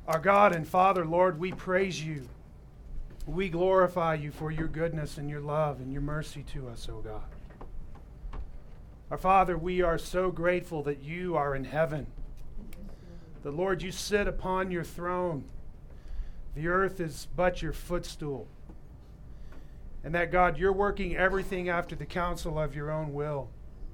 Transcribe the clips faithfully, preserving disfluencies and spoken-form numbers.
Our God and Father, Lord, we praise you. We glorify you for your goodness and your love and your mercy to us, O God. Our Father, we are so grateful that you are in heaven. The Lord, you sit upon your throne. The earth is but your footstool. And that, God, you're working everything after the counsel of your own will.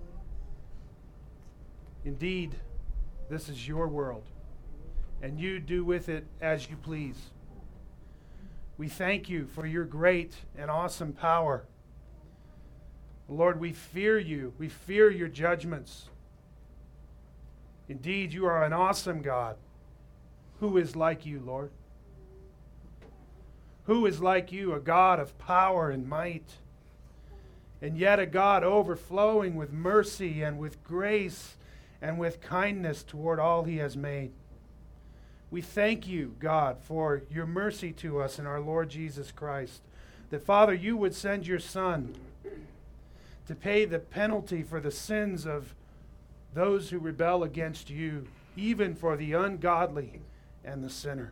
Indeed, this is your world, and you do with it as you please. We thank you for your great and awesome power. Lord, we fear you. We fear your judgments. Indeed, you are an awesome God. Who is like you, Lord? Who is like you, a God of power and might, and yet a God overflowing with mercy and with grace and with kindness toward all he has made? We thank you, God, for your mercy to us in our Lord Jesus Christ, that, Father, you would send your Son to pay the penalty for the sins of those who rebel against you, even for the ungodly and the sinner.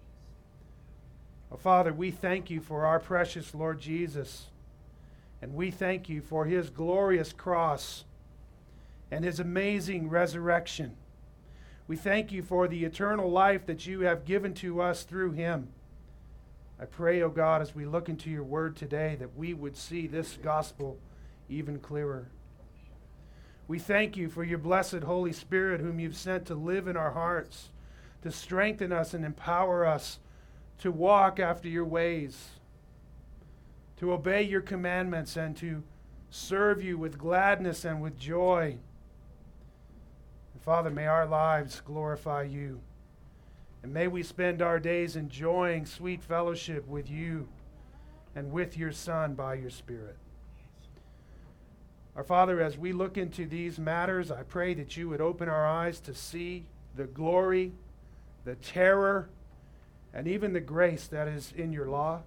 Oh, Father, we thank you for our precious Lord Jesus, and we thank you for his glorious cross and his amazing resurrection. We thank you for the eternal life that you have given to us through him. I pray, O God, as we look into your word today, that we would see this gospel even clearer. We thank you for your blessed Holy Spirit, whom you've sent to live in our hearts, to strengthen us and empower us to walk after your ways, to obey your commandments, and to serve you with gladness and with joy. And Father, may our lives glorify you, and may we spend our days enjoying sweet fellowship with you and with your Son by your Spirit. Our Father, as we look into these matters, I pray that you would open our eyes to see the glory, the terror, and even the grace that is in your law.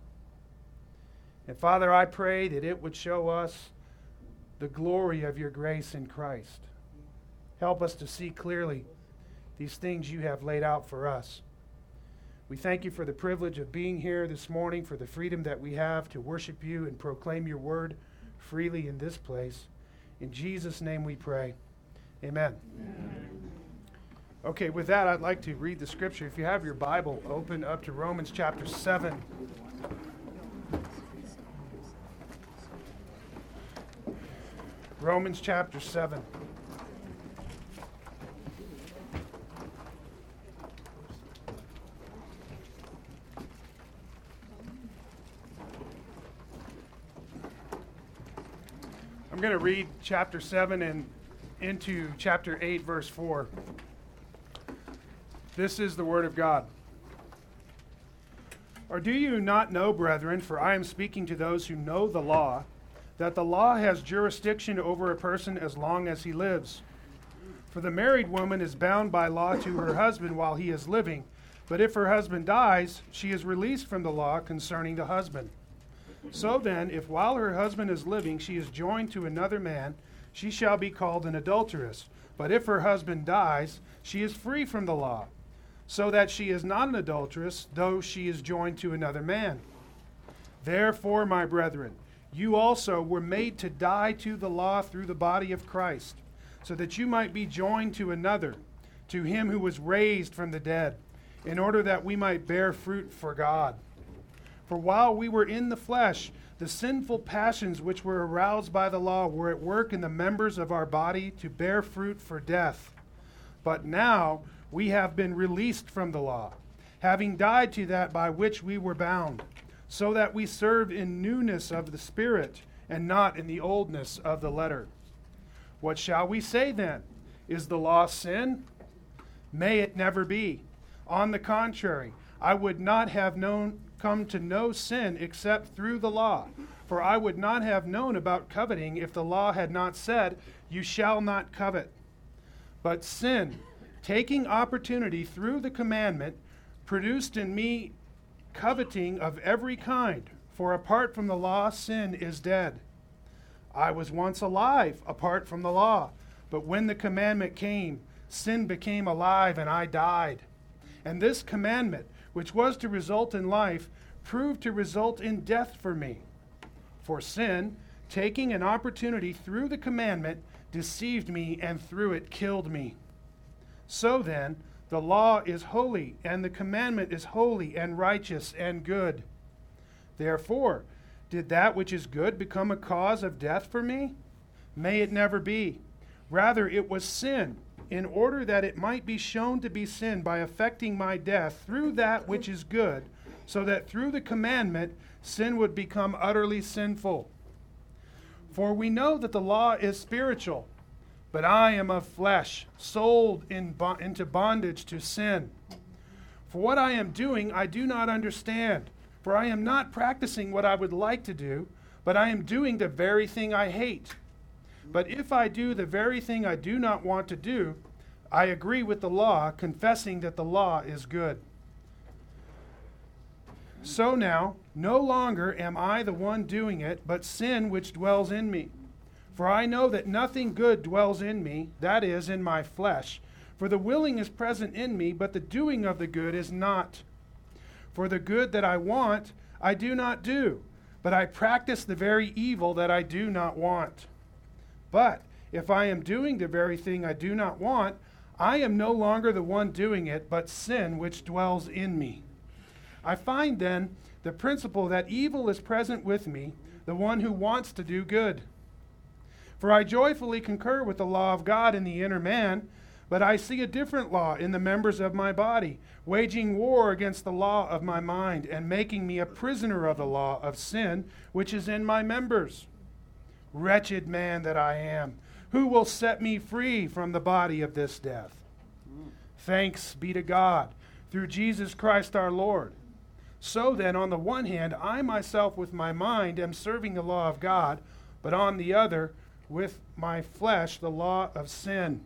And Father, I pray that it would show us the glory of your grace in Christ. Help us to see clearly these things you have laid out for us. We thank you for the privilege of being here this morning, for the freedom that we have to worship you and proclaim your word freely in this place. In Jesus' name we pray. Amen. Amen. Okay, with that, I'd like to read the scripture. If you have your Bible, open up to Romans chapter seven. Romans chapter seven. I'm going to read chapter seven and into chapter eight, verse four. This is the word of God. Or do you not know, brethren, for I am speaking to those who know the law, that the law has jurisdiction over a person as long as he lives? For the married woman is bound by law to her husband while he is living, but if her husband dies, she is released from the law concerning the husband. So then, if while her husband is living she is joined to another man, she shall be called an adulteress. But if her husband dies, she is free from the law, so that she is not an adulteress, though she is joined to another man. Therefore, my brethren, you also were made to die to the law through the body of Christ, so that you might be joined to another, to him who was raised from the dead, in order that we might bear fruit for God. For while we were in the flesh, the sinful passions which were aroused by the law were at work in the members of our body to bear fruit for death. But now we have been released from the law, having died to that by which we were bound, so that we serve in newness of the Spirit, and not in the oldness of the letter. What shall we say then? Is the law sin? May it never be. On the contrary, I would not have known come to know sin except through the law. For I would not have known about coveting if the law had not said, you shall not covet. But sin, taking opportunity through the commandment, produced in me coveting of every kind. For apart from the law, sin is dead. I was once alive apart from the law, but when the commandment came, sin became alive and I died. And this commandment, which was to result in life, proved to result in death for me. For sin, taking an opportunity through the commandment, deceived me and through it killed me. So then, the law is holy, and the commandment is holy and righteous and good. Therefore, did that which is good become a cause of death for me? May it never be. Rather, it was sin, in order that it might be shown to be sin by effecting my death through that which is good, so that through the commandment sin would become utterly sinful. For we know that the law is spiritual, but I am of flesh, sold in bo- into bondage to sin. For what I am doing I do not understand, for I am not practicing what I would like to do, but I am doing the very thing I hate. But if I do the very thing I do not want to do, I agree with the law, confessing that the law is good. So now, no longer am I the one doing it, but sin which dwells in me. For I know that nothing good dwells in me, that is, in my flesh. For the willing is present in me, but the doing of the good is not. For the good that I want, I do not do, but I practice the very evil that I do not want. But if I am doing the very thing I do not want, I am no longer the one doing it, but sin which dwells in me. I find then the principle that evil is present with me, the one who wants to do good. For I joyfully concur with the law of God in the inner man, but I see a different law in the members of my body, waging war against the law of my mind, and making me a prisoner of the law of sin, which is in my members. Wretched man that I am, who will set me free from the body of this death? Thanks be to God, through Jesus Christ our Lord. So then, on the one hand, I myself with my mind am serving the law of God, but on the other, with my flesh, the law of sin.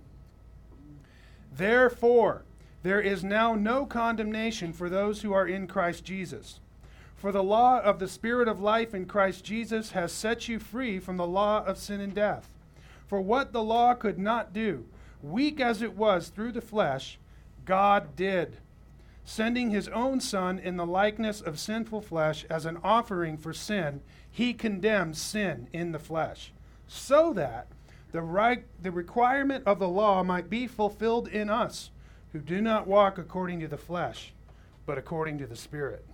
Therefore, there is now no condemnation for those who are in Christ Jesus. For the law of the Spirit of life in Christ Jesus has set you free from the law of sin and death. For what the law could not do, weak as it was through the flesh, God did, sending his own Son in the likeness of sinful flesh as an offering for sin. He condemned sin in the flesh, so that the right, the requirement of the law might be fulfilled in us, who do not walk according to the flesh, but according to the Spirit.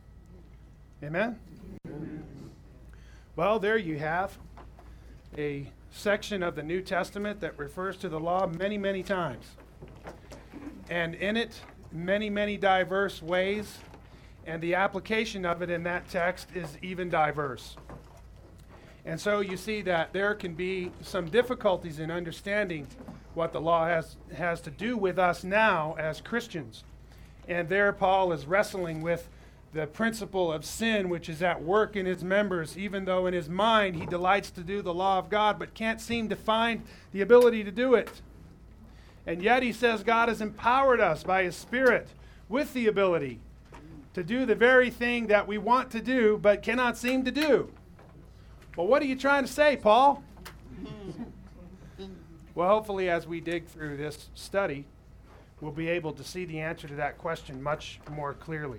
Amen? Amen. Well, there you have a section of the New Testament that refers to the law many, many times. And in it, many, many diverse ways, and the application of it in that text is even diverse. And so you see that there can be some difficulties in understanding what the law has, has to do with us now as Christians. And there Paul is wrestling with the principle of sin, which is at work in his members, even though in his mind he delights to do the law of God, but can't seem to find the ability to do it. And yet he says God has empowered us by his Spirit with the ability to do the very thing that we want to do, but cannot seem to do. Well, what are you trying to say, Paul? Well, hopefully as we dig through this study, we'll be able to see the answer to that question much more clearly.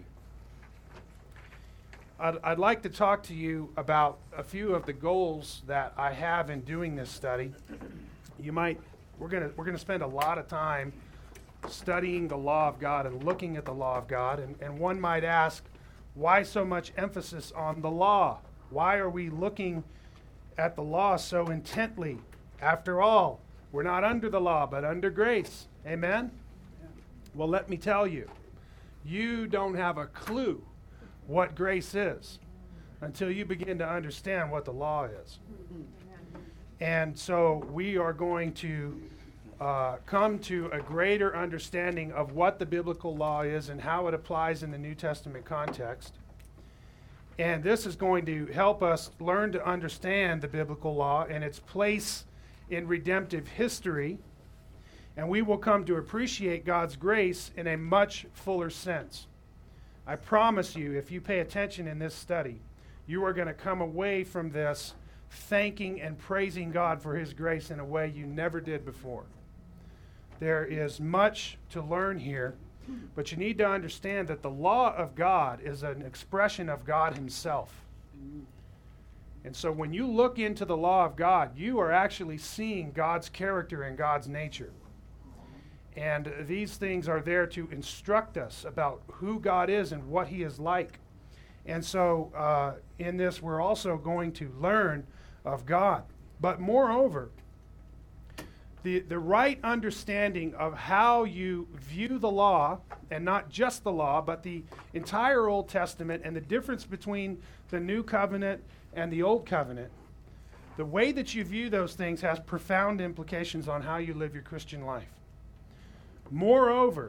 I'd, I'd like to talk to you about a few of the goals that I have in doing this study. You might, we're gonna we're gonna spend a lot of time studying the law of God and looking at the law of God, and, and one might ask, why so much emphasis on the law? Why are we looking at the law so intently? After all, we're not under the law, but under grace. Amen? Well, let me tell you, you don't have a clue what grace is until you begin to understand what the law is. And so we are going to uh, come to a greater understanding of what the biblical law is and how it applies in the New Testament context. And this is going to help us learn to understand the biblical law and its place in redemptive history. And we will come to appreciate God's grace in a much fuller sense. I promise you, if you pay attention in this study, you are going to come away from this thanking and praising God for his grace in a way you never did before. There is much to learn here, But you need to understand that the law of God is an expression of God himself. And so when you look into the law of God, you are actually seeing God's character and God's nature. And these things are there to instruct us about who God is and what he is like. And so uh, in this, we're also going to learn of God. But moreover, the, the right understanding of how you view the law, and not just the law, but the entire Old Testament and the difference between the New Covenant and the Old Covenant, the way that you view those things has profound implications on how you live your Christian life. Moreover,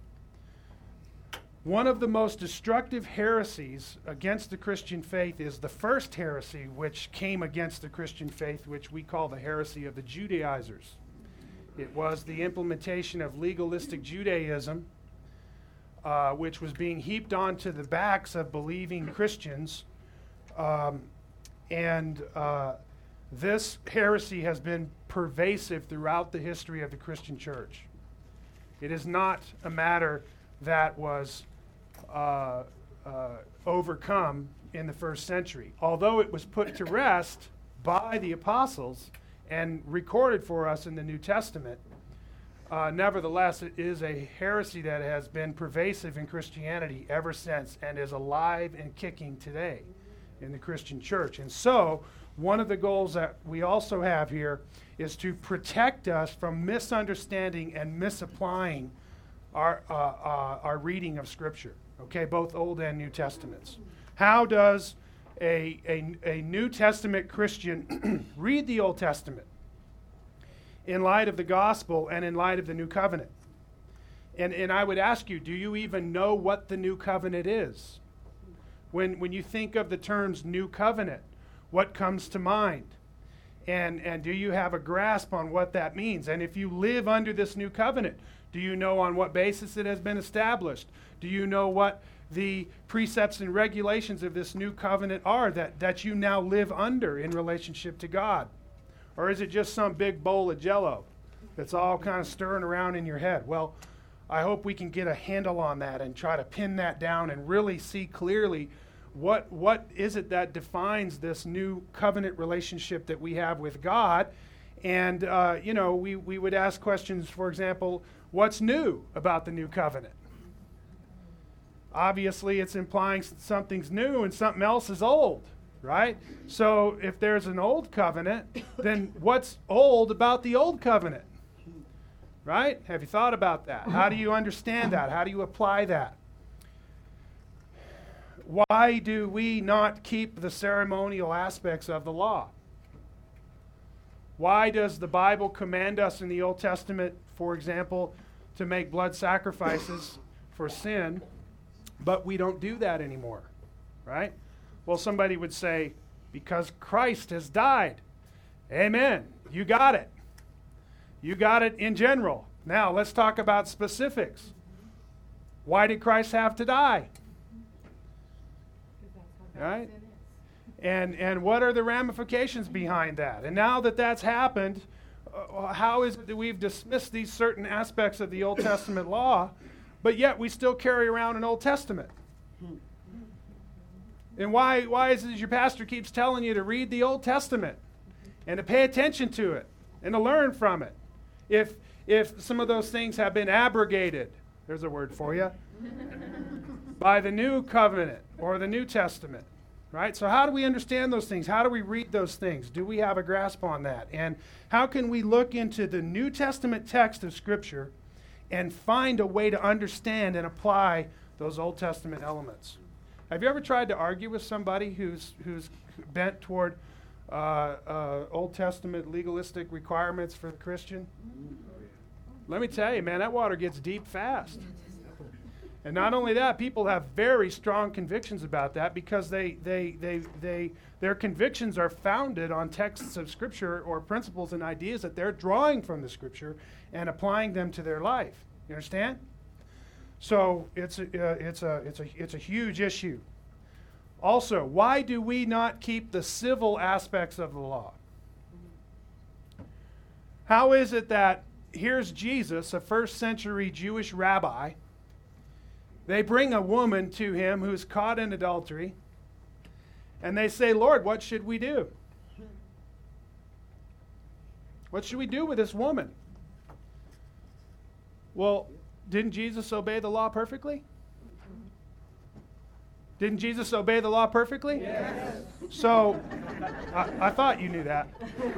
one of the most destructive heresies against the Christian faith is the first heresy which came against the Christian faith, which we call the heresy of the Judaizers. It was the implementation of legalistic Judaism, uh, which was being heaped onto the backs of believing Christians. Um, and uh, this heresy has been pervasive throughout the history of the Christian church. It is not a matter that was uh, uh, overcome in the first century. Although it was put to rest by the apostles and recorded for us in the New Testament, uh, nevertheless, it is a heresy that has been pervasive in Christianity ever since and is alive and kicking today in the Christian church. And so, one of the goals that we also have here is to protect us from misunderstanding and misapplying our, uh, uh, our reading of Scripture, okay, both Old and New Testaments. How does a, a, a New Testament Christian read the Old Testament in light of the gospel and in light of the New Covenant? And, and I would ask you, do you even know what the New Covenant is? When, when you think of the terms New Covenant, what comes to mind? And, and do you have a grasp on what that means? And if you live under this New Covenant, do you know on what basis it has been established? Do you know what the precepts and regulations of this New Covenant are that, that you now live under in relationship to God? Or is it just some big bowl of Jell-O that's all kind of stirring around in your head? Well, I hope we can get a handle on that and try to pin that down and really see clearly what what is it that defines this new covenant relationship that we have with God. And, uh, you know, we, we would ask questions, for example, what's new about the new covenant? Obviously, it's implying something's new and something else is old, right? So if there's an old covenant, then what's old about the old covenant? Right? Have you thought about that? How do you understand that? How do you apply that? Why do we not keep the ceremonial aspects of the law? Why does the Bible command us in the Old Testament, for example, to make blood sacrifices for sin, but we don't do that anymore, right? Well, somebody would say, because Christ has died. Amen. You got it. You got it in general. Now, let's talk about specifics. Why did Christ have to die? Right? And and what are the ramifications behind that? And now that that's happened, uh, how is it that we've dismissed these certain aspects of the Old Testament law, but yet we still carry around an Old Testament? And why why is it your pastor keeps telling you to read the Old Testament and to pay attention to it and to learn from it? If if some of those things have been abrogated, there's a word for you, by the New Covenant or the New Testament, right? So how do we understand those things? How do we read those things? Do we have a grasp on that? And how can we look into the New Testament text of Scripture and find a way to understand and apply those Old Testament elements? Have you ever tried to argue with somebody who's who's bent toward uh, uh, Old Testament legalistic requirements for the Christian? Let me tell you, man, that water gets deep fast. And not only that, people have very strong convictions about that because they, they, they, they, their convictions are founded on texts of Scripture or principles and ideas that they're drawing from the Scripture and applying them to their life. You understand? So it's a, uh, it's a, it's a, it's a huge issue. Also, why do we not keep the civil aspects of the law? How is it that here's Jesus, a first century Jewish rabbi, They bring a woman to him who's caught in adultery, and they say, Lord, what should we do? What should we do with this woman? Well, didn't Jesus obey the law perfectly? Didn't Jesus obey the law perfectly? Yes. So, I, I thought you knew that.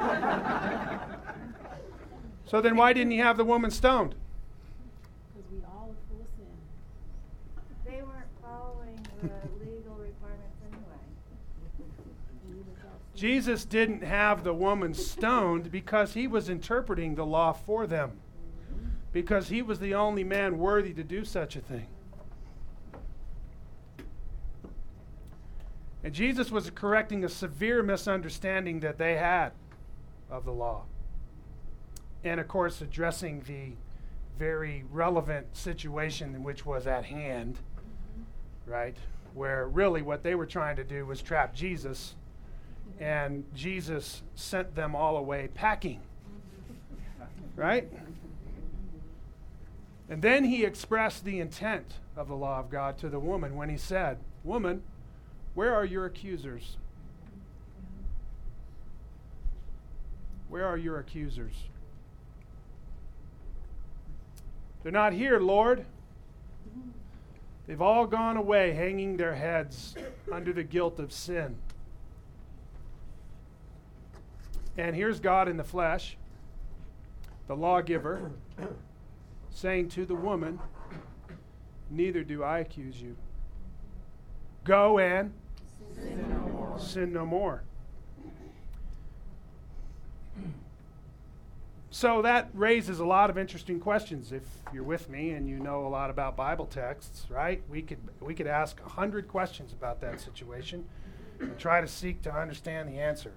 So then why didn't he have the woman stoned? Because we all are full of sin. They weren't following the legal requirements anyway. Jesus didn't have the woman stoned because he was interpreting the law for them. Because he was the only man worthy to do such a thing. And Jesus was correcting a severe misunderstanding that they had of the law. And of course, addressing the very relevant situation in which was at hand, right? Where really what they were trying to do was trap Jesus, and Jesus sent them all away packing, right? And then he expressed the intent of the law of God to the woman when he said, Woman, where are your accusers? Where are your accusers? They're not here, Lord. They've all gone away, hanging their heads under the guilt of sin. And here's God in the flesh, the lawgiver, saying to the woman, neither do I accuse you. Go and Sin no more. Sin no more. So that raises a lot of interesting questions. If you're with me and you know a lot about Bible texts, right? We could we could ask a hundred questions about that situation and try to seek to understand the answer.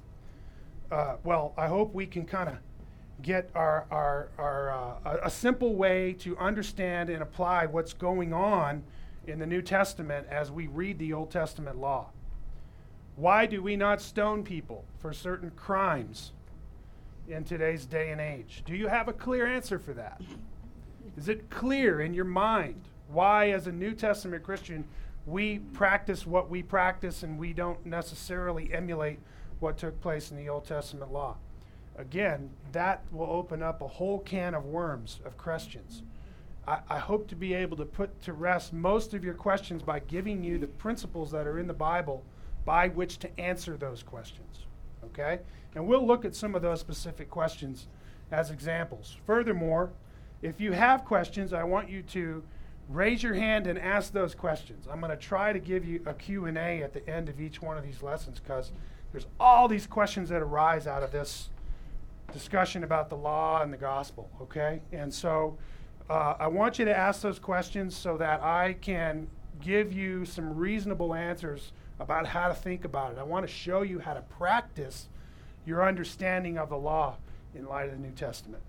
Uh, well, I hope we can kind of get our our our uh, a, a simple way to understand and apply what's going on in the New Testament as we read the Old Testament law. Why do we not stone people for certain crimes in today's day and age? Do you have a clear answer for that? Is it clear in your mind why, as a New Testament Christian, we practice what we practice and we don't necessarily emulate what took place in the Old Testament law? Again, that will open up a whole can of worms of questions. I, I hope to be able to put to rest most of your questions by giving you the principles that are in the Bible by which to answer those questions. Okay? And we'll look at some of those specific questions as examples. Furthermore, if you have questions, I want you to raise your hand and ask those questions. I'm going to try to give you a Q and A at the end of each one of these lessons because there's all these questions that arise out of this discussion about the law and the gospel, okay? And so uh, I want you to ask those questions so that I can give you some reasonable answers about how to think about it. I want to show you how to practice your understanding of the law in light of the New Testament.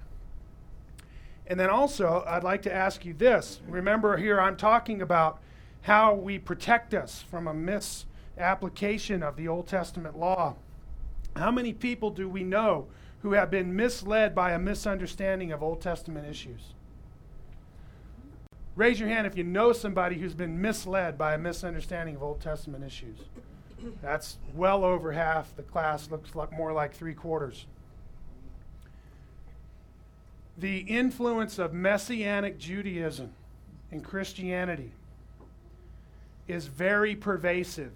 And then also, I'd like to ask you this. Remember here, I'm talking about how we protect us from a misapplication of the Old Testament law. How many people do we know who have been misled by a misunderstanding of Old Testament issues? Raise your hand if you know somebody who's been misled by a misunderstanding of Old Testament issues. That's well over half the class, looks like more like three quarters. The influence of Messianic Judaism in Christianity is very pervasive.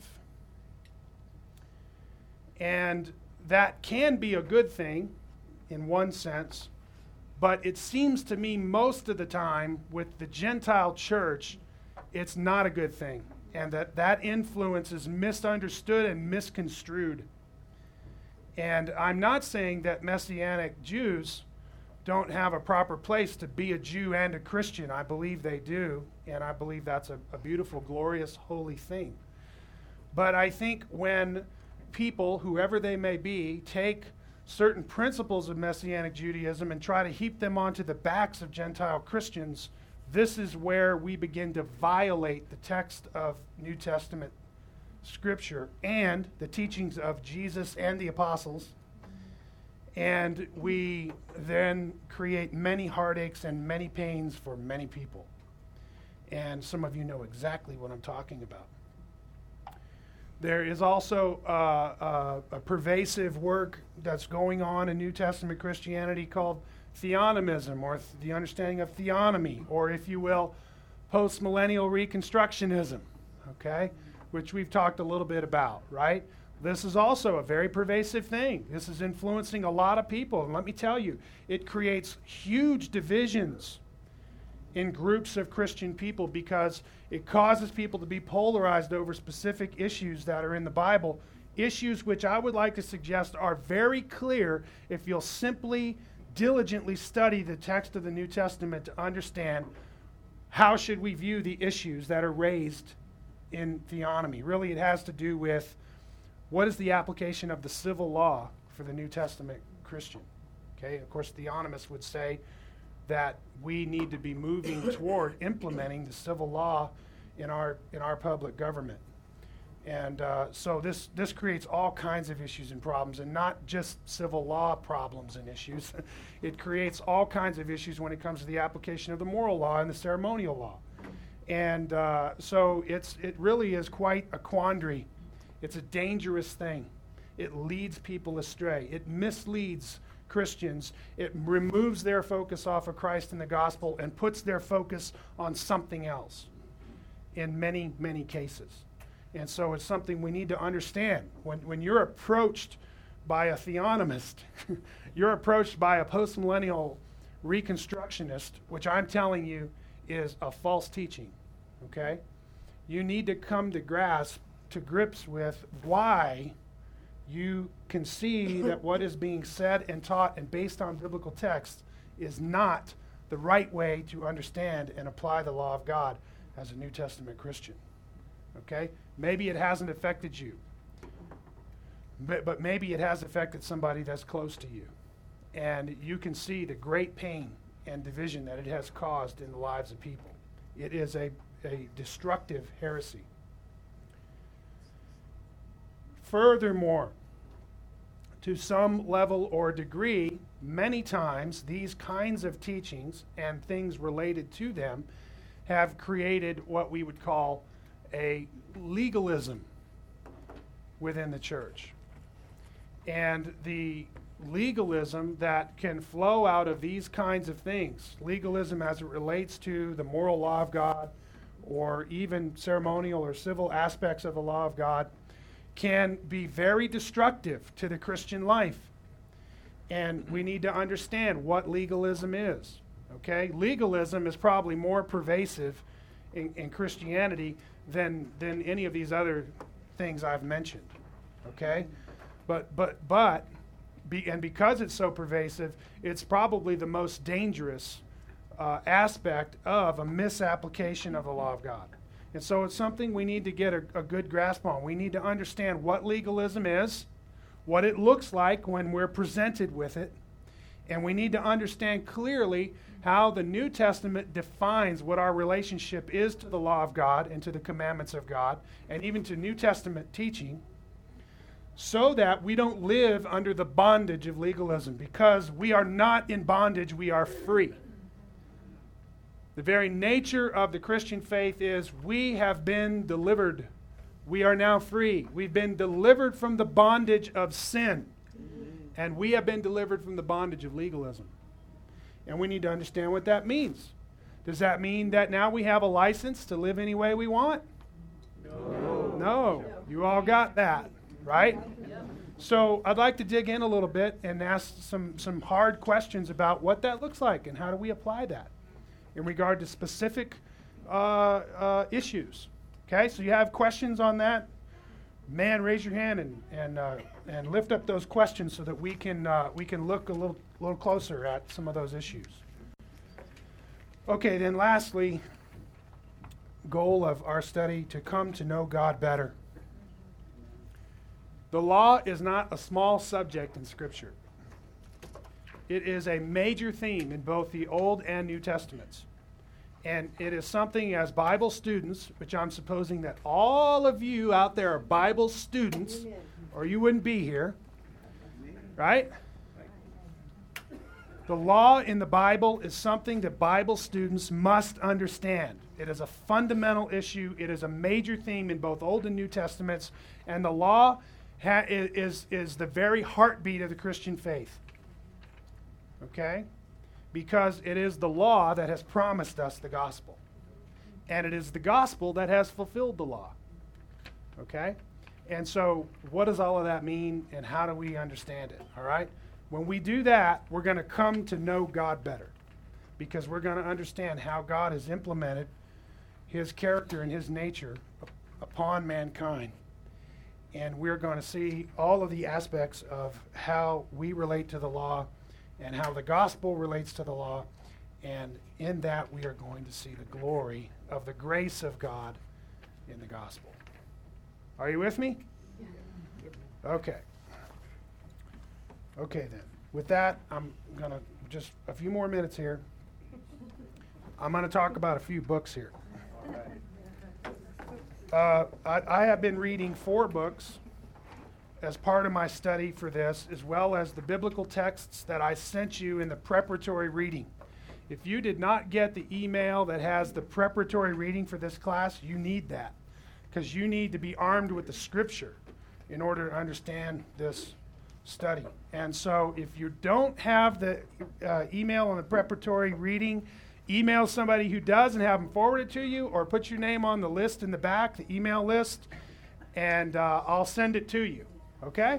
And that can be a good thing in one sense, but it seems to me most of the time with the Gentile church, it's not a good thing. And that that influence is misunderstood and misconstrued. And I'm not saying that Messianic Jews don't have a proper place to be a Jew and a Christian. I believe they do, and I believe that's a, a beautiful, glorious, holy thing. But I think when people, whoever they may be, take certain principles of Messianic Judaism and try to heap them onto the backs of Gentile Christians, this is where we begin to violate the text of New Testament Scripture and the teachings of Jesus and the apostles. And we then create many heartaches and many pains for many people. And some of you know exactly what I'm talking about. There is also uh, uh, a pervasive work that's going on in New Testament Christianity called theonomism, or th- the understanding of theonomy, or if you will, post-millennial reconstructionism, okay, which we've talked a little bit about, right? This is also a very pervasive thing. This is influencing a lot of people, and let me tell you, it creates huge divisions in groups of Christian people because it causes people to be polarized over specific issues that are in the Bible, issues which I would like to suggest are very clear if you'll simply diligently study the text of the New Testament to understand how should we view the issues that are raised in theonomy. Really, it has to do with what is the application of the civil law for the New Testament Christian. Okay, of course, theonomists would say that we need to be moving toward implementing the civil law in our in our public government. And uh, so this this creates all kinds of issues and problems, and not just civil law problems and issues. It creates all kinds of issues when it comes to the application of the moral law and the ceremonial law. And uh, so it's it really is quite a quandary. It's a dangerous thing. It leads people astray. It misleads Christians. It removes their focus off of Christ and the gospel and puts their focus on something else in many, many cases. And so it's something we need to understand. When, when you're approached by a theonomist, you're approached by a postmillennial reconstructionist, which I'm telling you is a false teaching, okay? You need to come to grasp, to grips with why you can see that what is being said and taught and based on biblical text is not the right way to understand and apply the law of God as a New Testament Christian. Okay? Maybe it hasn't affected you, but, but maybe it has affected somebody that's close to you. And you can see the great pain and division that it has caused in the lives of people. It is a, a destructive heresy. Furthermore, to some level or degree, many times these kinds of teachings and things related to them have created what we would call a legalism within the church. And the legalism that can flow out of these kinds of things, legalism as it relates to the moral law of God, or even ceremonial or civil aspects of the law of God, can be very destructive to the Christian life. And we need to understand what legalism is. Okay? Legalism is probably more pervasive in, in Christianity than than any of these other things I've mentioned. Okay? But but but be, and because it's so pervasive, it's probably the most dangerous uh, aspect of a misapplication of the law of God. And so it's something we need to get a, a good grasp on. We need to understand what legalism is, what it looks like when we're presented with it, and we need to understand clearly how the New Testament defines what our relationship is to the law of God and to the commandments of God, and even to New Testament teaching, so that we don't live under the bondage of legalism, because we are not in bondage, we are free. The very nature of the Christian faith is we have been delivered. We are now free. We've been delivered from the bondage of sin. And we have been delivered from the bondage of legalism. And we need to understand what that means. Does that mean that now we have a license to live any way we want? No. No. You all got that, right? So I'd like to dig in a little bit and ask some, some hard questions about what that looks like and how do we apply that in regard to specific uh, uh, issues. Okay, so you have questions on that? Man, raise your hand and and uh, and lift up those questions so that we can uh, we can look a little little closer at some of those issues. Okay, then lastly, goal of our study, to come to know God better. The law is not a small subject in Scripture. It is a major theme in both the Old and New Testaments. And it is something as Bible students, which I'm supposing that all of you out there are Bible students, or you wouldn't be here, right? The law in the Bible is something that Bible students must understand. It is a fundamental issue. It is a major theme in both Old and New Testaments. And the law ha- is, is the very heartbeat of the Christian faith. Okay? Because it is the law that has promised us the gospel. And it is the gospel that has fulfilled the law. Okay? And so, what does all of that mean, and how do we understand it? All right? When we do that, we're going to come to know God better, because we're going to understand how God has implemented his character and his nature up- upon mankind. And we're going to see all of the aspects of how we relate to the law and how the gospel relates to the law. And in that, we are going to see the glory of the grace of God in the gospel. Are you with me? Okay. Okay, then. With that, I'm going to just a few more minutes here. I'm going to talk about a few books here. Uh, I, I have been reading four books as part of my study for this, as well as the biblical texts that I sent you in the preparatory reading. If you did not get the email that has the preparatory reading for this class, you need that, because you need to be armed with the scripture in order to understand this study. And so if you don't have the uh, email on the preparatory reading, email somebody who does and have them forward it to you, or put your name on the list in the back, the email list, and uh, I'll send it to you. Okay?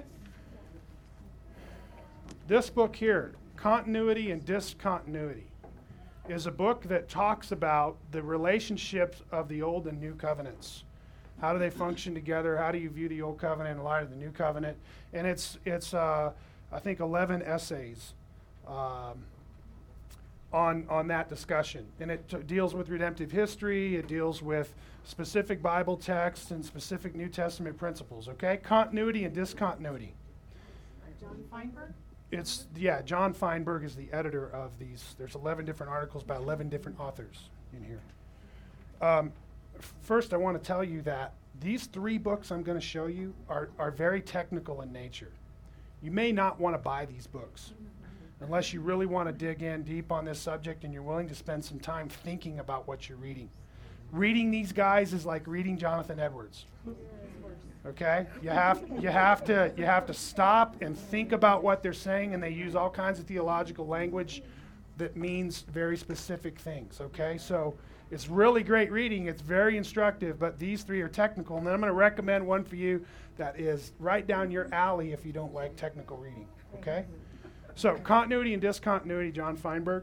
This book here, Continuity and Discontinuity, is a book that talks about the relationships of the Old and New Covenants. How do they function together? How do you view the Old Covenant in light of the New Covenant? And it's, it's uh, I think, eleven essays um, on, on that discussion. And it t- deals with redemptive history. It deals with specific Bible texts and specific New Testament principles. Okay? Continuity and discontinuity. John Feinberg? It's, yeah, John Feinberg is the editor of these. There's eleven different articles by eleven different authors in here. Um, First, I want to tell you that these three books I'm going to show you are, are very technical in nature. You may not want to buy these books unless you really want to dig in deep on this subject and you're willing to spend some time thinking about what you're reading. Reading these guys is like reading Jonathan Edwards. Okay? You have, you have to, you have to stop and think about what they're saying, and they use all kinds of theological language that means very specific things. Okay? So it's really great reading. It's very instructive, but these three are technical. And then I'm going to recommend one for you that is right down your alley if you don't like technical reading. Okay? So, Continuity and Discontinuity, John Feinberg.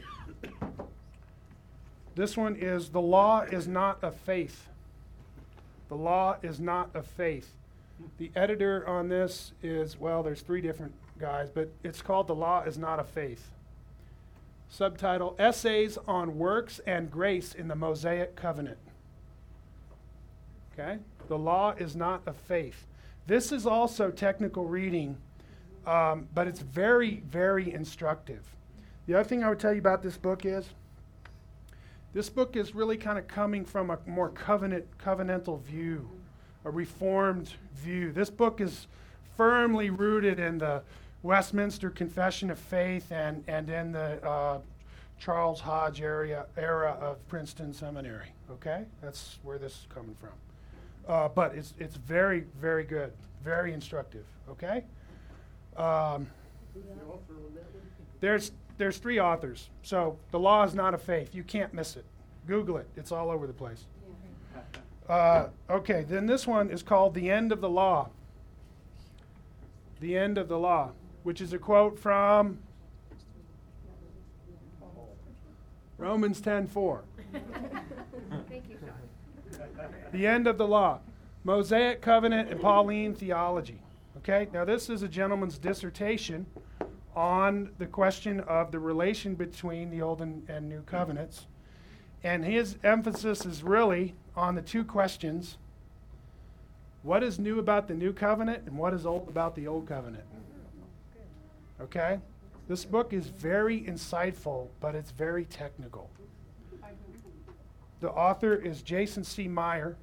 This one is The Law is Not of Faith. The Law is Not of Faith. The editor on this is, well, there's three different guys, but it's called The Law is Not of Faith. Subtitle, Essays on Works and Grace in the Mosaic Covenant. Okay? The Law is Not of Faith. This is also technical reading, um, but it's very, very instructive. The other thing I would tell you about this book is, this book is really kind of coming from a more covenant, covenantal view, a reformed view. This book is firmly rooted in the Westminster Confession of Faith and, and in the uh, Charles Hodge area, era of Princeton Seminary. Okay? That's where this is coming from. Uh, but it's, it's very, very good, very instructive. Okay? Um, there's, there's three authors. So The Law is Not of Faith. You can't miss it. Google it. It's all over the place. Uh, okay, then this one is called The End of the Law. The End of the Law, which is a quote from Romans ten four. Thank you, Sean. The End of the Law, Mosaic Covenant and Pauline Theology. Okay, now this is a gentleman's dissertation on the question of the relation between the Old and, and New Covenants. And his emphasis is really on the two questions: what is new about the New Covenant and what is old about the Old Covenant? Okay? This book is very insightful, but it's very technical. The author is Jason C. Meyer.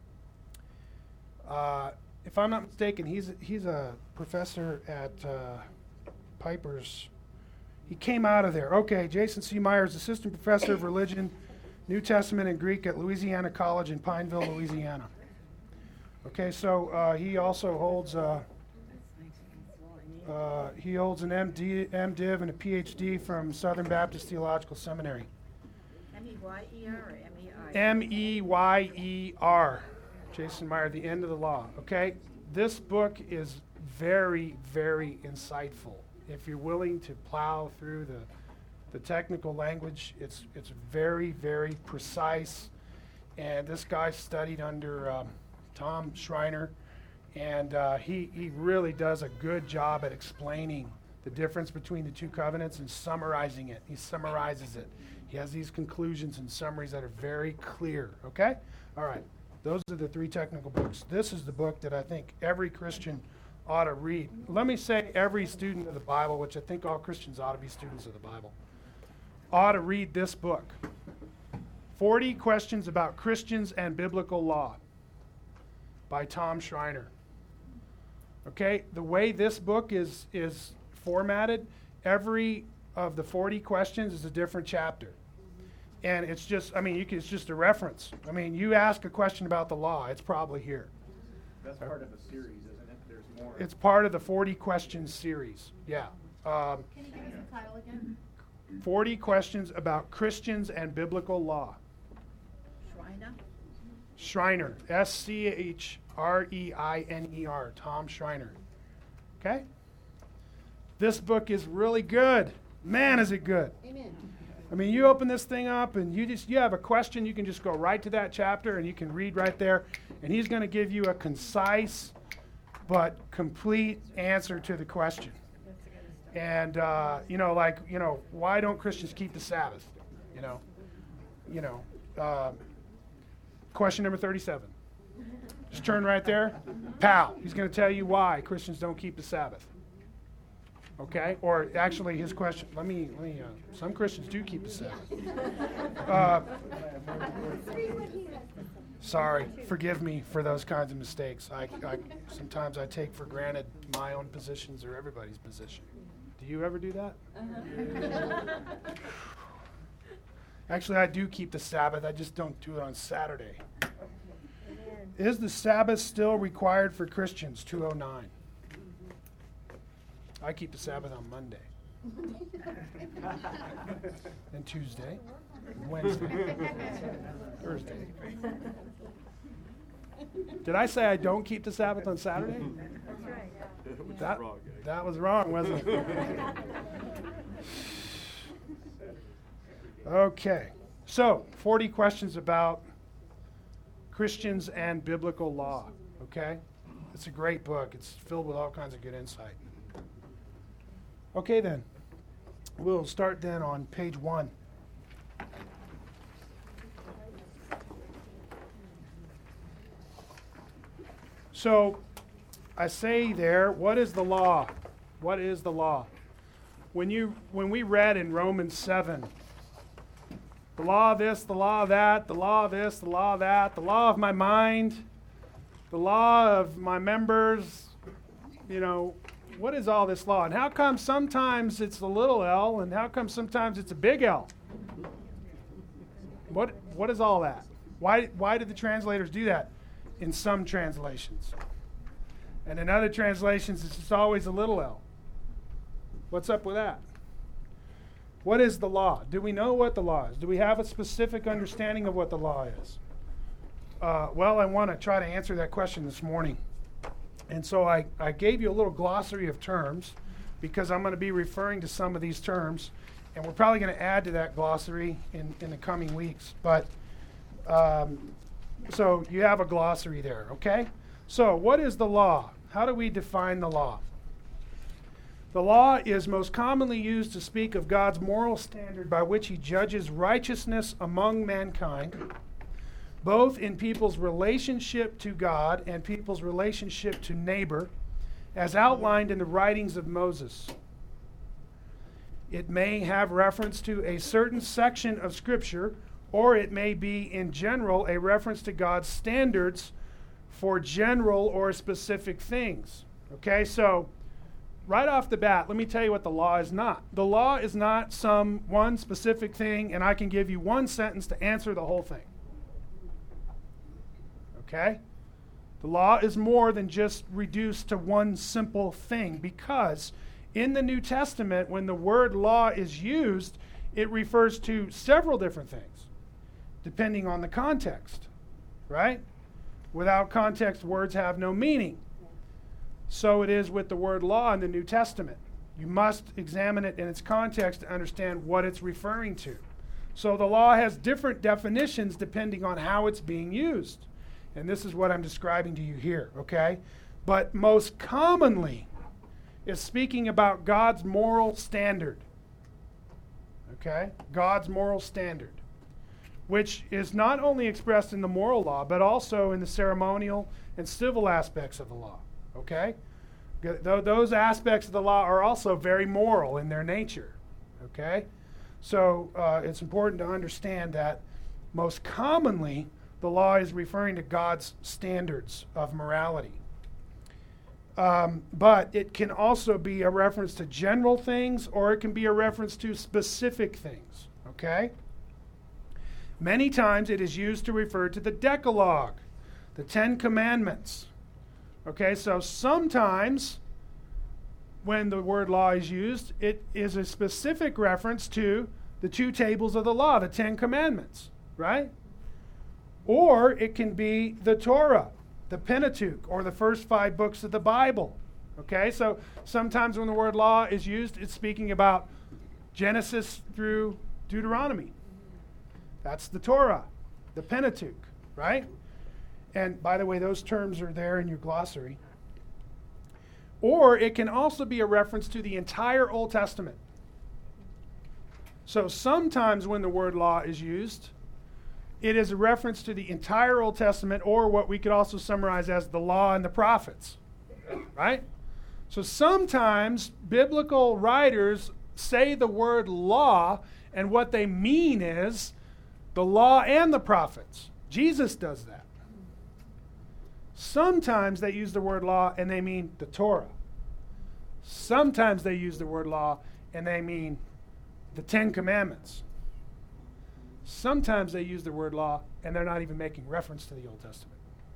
Uh, if I'm not mistaken, he's, he's a professor at uh, Piper's. He came out of there. Okay, Jason C. Myers, assistant professor of religion, New Testament and Greek at Louisiana College in Pineville, Louisiana. Okay, so uh, he also holds uh, uh, he holds an M D, MDiv and a P H D from Southern Baptist Theological Seminary. M E Y E R or M E I? M E Y E R. Jason Meyer, The End of the Law. Okay, this book is very, very insightful. If you're willing to plow through the the technical language, it's it's very, very precise. And this guy studied under um, Tom Schreiner, and uh, he he really does a good job at explaining the difference between the two covenants and summarizing it. He summarizes it. He has these conclusions and summaries that are very clear. Okay? All right. Those are the three technical books. This is the book that I think every Christian ought to read. Let me say every student of the Bible, which I think all Christians ought to be students of the Bible, ought to read this book. forty Questions About Christians and Biblical Law by Tom Schreiner. Okay, the way this book is, is formatted, every of the forty questions is a different chapter. And it's just, I mean, you can, it's just a reference. I mean, you ask a question about the law, it's probably here. That's part of a series, isn't it? There's more. It's part of the forty questions series, yeah. Um, Can you give us the title again? forty Questions About Christians and Biblical Law. Schreiner? Schreiner, S C H R E I N E R, Tom Schreiner. Okay? This book is really good. Man, is it good. Amen. I mean, you open this thing up and you just you have a question, you can just go right to that chapter and you can read right there, and he's going to give you a concise but complete answer to the question. And uh, you know, like, you know, why don't Christians keep the Sabbath? You know, you know. Uh, question number thirty-seven. Just turn right there. Pow. He's going to tell you why Christians don't keep the Sabbath. Okay? Or actually, his question. Let me. Let me. Uh, some Christians do keep the Sabbath. Uh, sorry. Forgive me for those kinds of mistakes. I, I sometimes I take for granted my own positions or everybody's position. Do you ever do that? Uh-huh. Actually, I do keep the Sabbath. I just don't do it on Saturday. Is the Sabbath still required for Christians? two oh nine. I keep the Sabbath on Monday. And Tuesday. And Wednesday. Thursday. Did I say I don't keep the Sabbath on Saturday? That's right. That, that was wrong, wasn't it? Okay. So, forty questions about Christians and biblical law. Okay? It's a great book. It's filled with all kinds of good insight. Okay, then. We'll start then on page one. So, I say there, what is the law? What is the law? When you when we read in Romans seven, the law of this, the law of that, the law of this, the law of that, the law of my mind, the law of my members, you know, what is all this law? And how come sometimes it's a little L and how come sometimes it's a big L? What what is all that? Why why did the translators do that in some translations? And in other translations, it's just always a little L. What's up with that? What is the law? Do we know what the law is? Do we have a specific understanding of what the law is? Uh, well, I want to try to answer that question this morning. And so I, I gave you a little glossary of terms because I'm going to be referring to some of these terms. And we're probably going to add to that glossary in, in the coming weeks. But um, so you have a glossary there, okay? So what is the law? How do we define the law? The law is most commonly used to speak of God's moral standard by which he judges righteousness among mankind, both in people's relationship to God and people's relationship to neighbor, as outlined in the writings of Moses. It may have reference to a certain section of Scripture, or it may be, in general, a reference to God's standards for general or specific things. Okay, so right off the bat, let me tell you what the law is not. The law is not some one specific thing, and I can give you one sentence to answer the whole thing. Okay? The law is more than just reduced to one simple thing, because in the New Testament, when the word law is used, it refers to several different things, depending on the context, right? Without context, words have no meaning. So it is with the word law in the New Testament. You must examine it in its context to understand what it's referring to. So the law has different definitions depending on how it's being used. And this is what I'm describing to you here, okay? But most commonly, it's speaking about God's moral standard. Okay? God's moral standard, which is not only expressed in the moral law, but also in the ceremonial and civil aspects of the law. Okay? Th- those aspects of the law are also very moral in their nature. Okay? So uh, it's important to understand that most commonly the law is referring to God's standards of morality. Um, but it can also be a reference to general things, or it can be a reference to specific things. Okay? Many times it is used to refer to the Decalogue, the Ten Commandments. Okay, so sometimes when the word law is used, it is a specific reference to the two tables of the law, the Ten Commandments, right? Or it can be the Torah, the Pentateuch, or the first five books of the Bible. Okay, so sometimes when the word law is used, it's speaking about Genesis through Deuteronomy. That's the Torah, the Pentateuch, right? And by the way, those terms are there in your glossary. Or it can also be a reference to the entire Old Testament. So sometimes when the word law is used, it is a reference to the entire Old Testament, or what we could also summarize as the law and the prophets, right? So sometimes biblical writers say the word law, and what they mean is the law and the prophets. Jesus does that. Sometimes they use the word law and they mean the Torah. Sometimes they use the word law and they mean the Ten Commandments. Sometimes they use the word law and they're not even making reference to the Old Testament.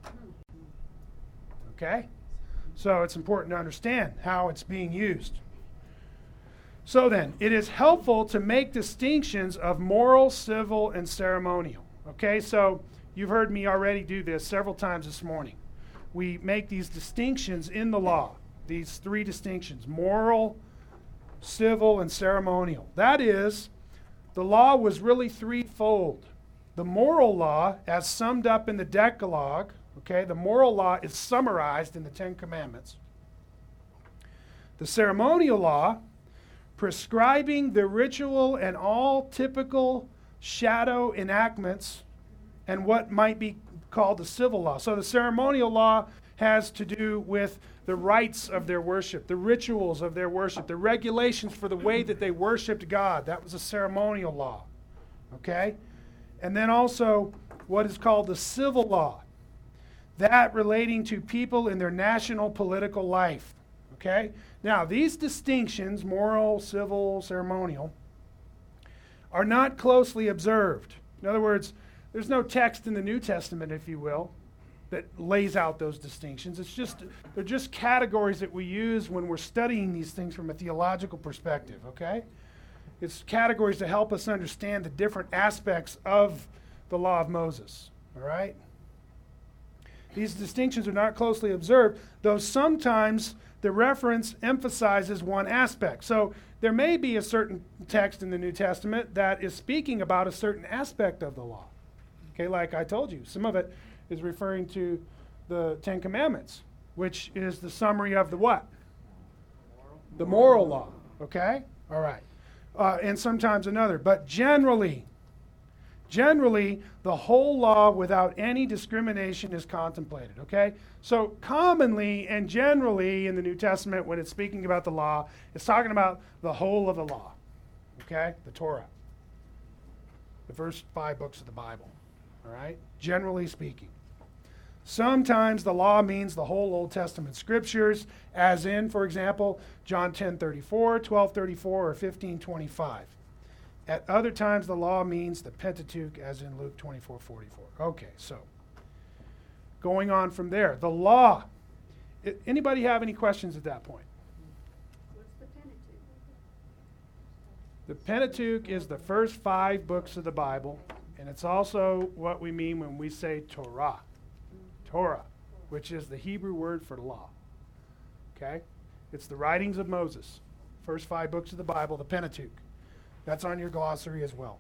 Okay? So it's important to understand how it's being used. So then, it is helpful to make distinctions of moral, civil, and ceremonial. Okay, so you've heard me already do this several times this morning. We make these distinctions in the law, these three distinctions: moral, civil, and ceremonial. That is, the law was really threefold. The moral law, as summed up in the Decalogue, okay, the moral law is summarized in the Ten Commandments. The ceremonial law, prescribing the ritual and all typical shadow enactments and what might be called the civil law. So the ceremonial law has to do with the rites of their worship, the rituals of their worship, the regulations for the way that they worshiped God. That was a ceremonial law. Okay? And then also what is called the civil law, that relating to people in their national political life. Okay? Now, these distinctions, moral, civil, ceremonial, are not closely observed. In other words, there's no text in the New Testament, if you will, that lays out those distinctions. It's just, they're just categories that we use when we're studying these things from a theological perspective, okay? It's categories to help us understand the different aspects of the law of Moses, all right? These distinctions are not closely observed, though sometimes the reference emphasizes one aspect. So there may be a certain text in the New Testament that is speaking about a certain aspect of the law. Okay, like I told you, some of it is referring to the Ten Commandments, which is the summary of the what? Moral. The moral law, okay? All right. Uh, and sometimes another. But generally, generally, the whole law without any discrimination is contemplated, okay? So commonly and generally in the New Testament, when it's speaking about the law, it's talking about the whole of the law, okay? The Torah, the first five books of the Bible, all right? Generally speaking. Sometimes the law means the whole Old Testament scriptures, as in, for example, John ten thirty-four, twelve thirty-four, or fifteen twenty-five. At other times, the law means the Pentateuch, as in Luke twenty-four forty-four. Okay, so going on from there, the law. I, anybody have any questions at that point? What's the Pentateuch? The Pentateuch is the first five books of the Bible, and it's also what we mean when we say Torah. Torah, which is the Hebrew word for law. Okay? It's the writings of Moses. First five books of the Bible, the Pentateuch. That's on your glossary as well.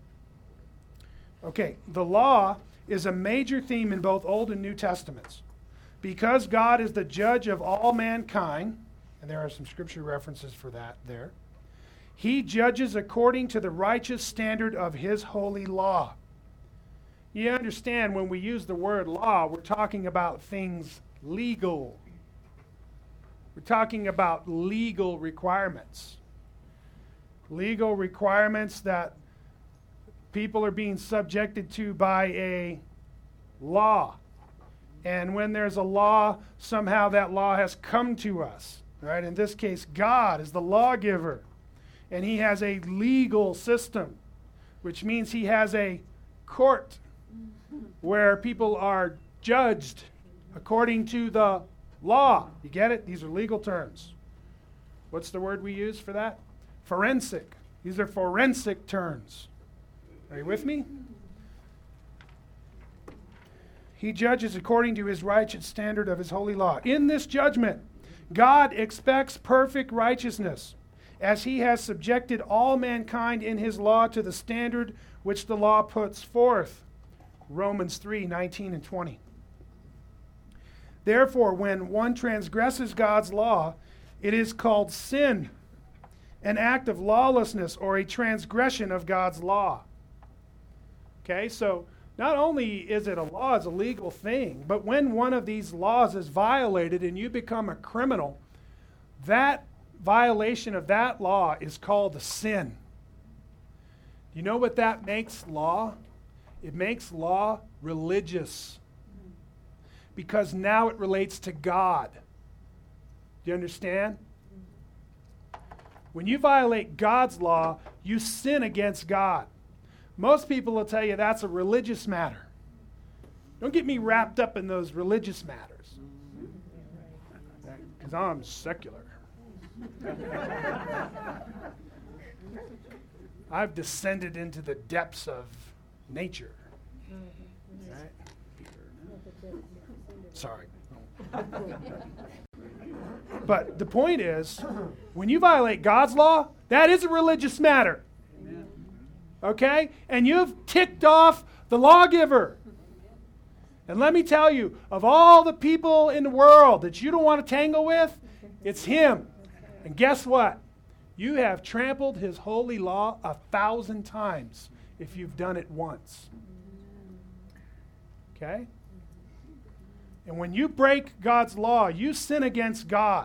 Okay, the law is a major theme in both Old and New Testaments. Because God is the judge of all mankind, and there are some scripture references for that there, he judges according to the righteous standard of his holy law. You understand, when we use the word law, we're talking about things legal. We're talking about legal requirements. Legal requirements that people are being subjected to by a law. And when there's a law, somehow that law has come to us. Right? In this case, God is the lawgiver. And he has a legal system, which means he has a court where people are judged according to the law. You get it? These are legal terms. What's the word we use for that? Forensic. These are forensic terms. Are you with me? He judges according to his righteous standard of his holy law. In this judgment, God expects perfect righteousness, as he has subjected all mankind in his law to the standard which the law puts forth. Romans three nineteen and twenty. Therefore, when one transgresses God's law, it is called sin, an act of lawlessness or a transgression of God's law. Okay, so not only is it a law, it's a legal thing, but when one of these laws is violated and you become a criminal, that violation of that law is called a sin. You know what that makes law? It makes law religious, because now it relates to God. Do you understand? When you violate God's law, you sin against God. Most people will tell you that's a religious matter. Don't get me wrapped up in those religious matters, because I'm secular. I've descended into the depths of nature. Right? Sorry. But the point is, when you violate God's law, that is a religious matter. Okay? And you've ticked off the lawgiver. And let me tell you, of all the people in the world that you don't want to tangle with, it's him. And guess what? You have trampled his holy law a thousand times if you've done it once. Okay? And when you break God's law, you sin against God.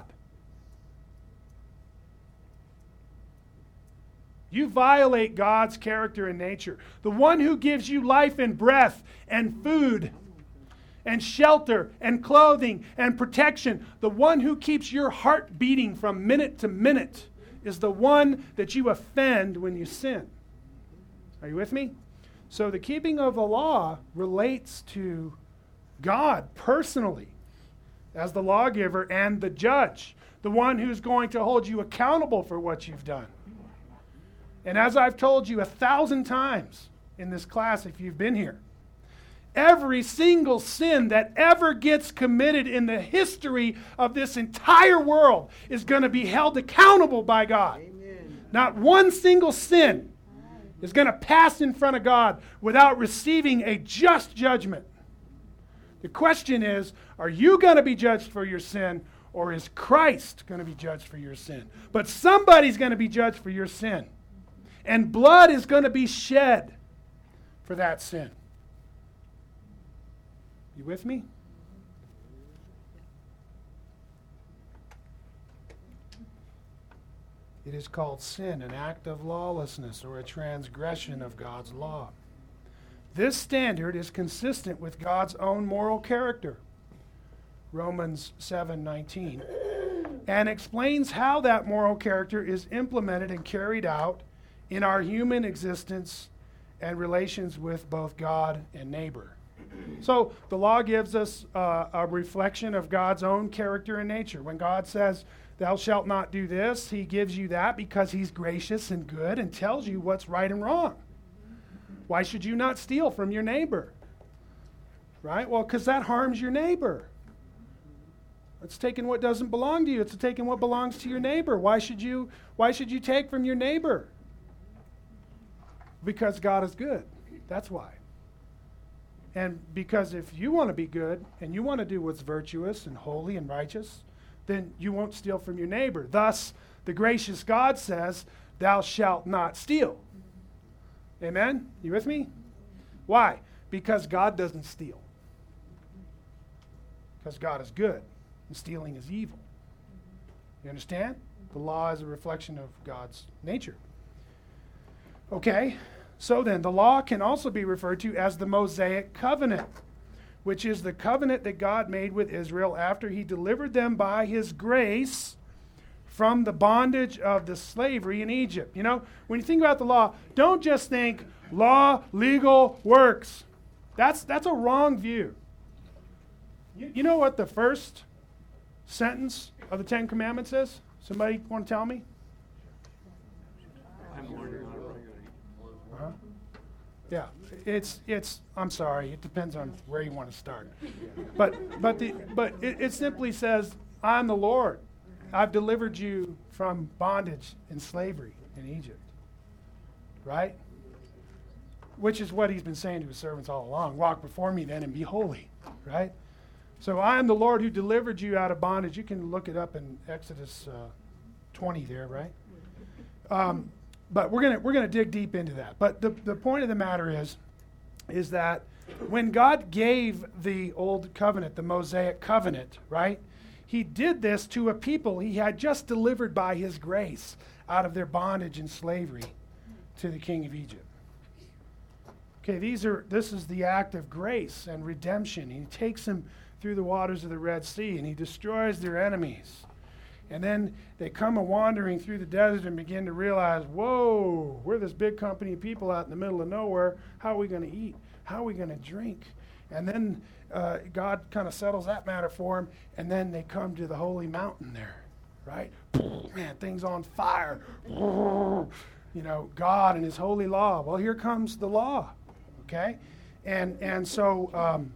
You violate God's character and nature. The one who gives you life and breath and food and shelter and clothing and protection, the one who keeps your heart beating from minute to minute, is the one that you offend when you sin. Are you with me? So the keeping of the law relates to God personally as the lawgiver and the judge, the one who's going to hold you accountable for what you've done. And as I've told you a thousand times in this class, if you've been here, every single sin that ever gets committed in the history of this entire world is going to be held accountable by God. Amen. Not one single sin is going to pass in front of God without receiving a just judgment. The question is, are you going to be judged for your sin, or is Christ going to be judged for your sin? But somebody's going to be judged for your sin. And blood is going to be shed for that sin. You with me? It is called sin, an act of lawlessness or a transgression of God's law. This standard is consistent with God's own moral character, Romans seven nineteen, and explains how that moral character is implemented and carried out in our human existence and relations with both God and neighbor. So the law gives us uh, a reflection of God's own character and nature. When God says, thou shalt not do this, he gives you that because he's gracious and good and tells you what's right and wrong. Why should you not steal from your neighbor? Right? Well, because that harms your neighbor. It's taking what doesn't belong to you. It's taking what belongs to your neighbor. Why should you, why should you take from your neighbor? Because God is good. That's why. And because if you want to be good and you want to do what's virtuous and holy and righteous, then you won't steal from your neighbor. Thus, the gracious God says, thou shalt not steal. Amen? You with me? Why? Because God doesn't steal. Because God is good and stealing is evil. You understand? The law is a reflection of God's nature. Okay, so then the law can also be referred to as the Mosaic covenant, which is the covenant that God made with Israel after he delivered them by his grace from the bondage of the slavery in Egypt. You know, when you think about the law, don't just think law, legal, works. That's, that's a wrong view. You, you know what the first sentence of the Ten Commandments is? Somebody want to tell me? Uh-huh. Yeah, it's it's. I'm sorry. It depends on where you want to start. But but the but it, it simply says, "I'm the Lord. I've delivered you from bondage and slavery in Egypt." Right? Which is what he's been saying to his servants all along. Walk before me then and be holy. Right? So I am the Lord who delivered you out of bondage. You can look it up in Exodus uh, twenty there, right? Um, But we're gonna we're gonna dig deep into that. But the, the point of the matter is, is that when God gave the old covenant, the Mosaic covenant, right? He did this to a people he had just delivered by his grace out of their bondage and slavery to the king of Egypt. Okay, these are this is the act of grace and redemption. He takes them through the waters of the Red Sea and he destroys their enemies. And then they come a wandering through the desert and begin to realize, whoa, we're this big company of people out in the middle of nowhere. How are we going to eat? How are we going to drink? And then uh, God kind of settles that matter for them. And then they come to the holy mountain there, right? Man, things on fire. You know, God and his holy law. Well, here comes the law, okay? And, and so... Um,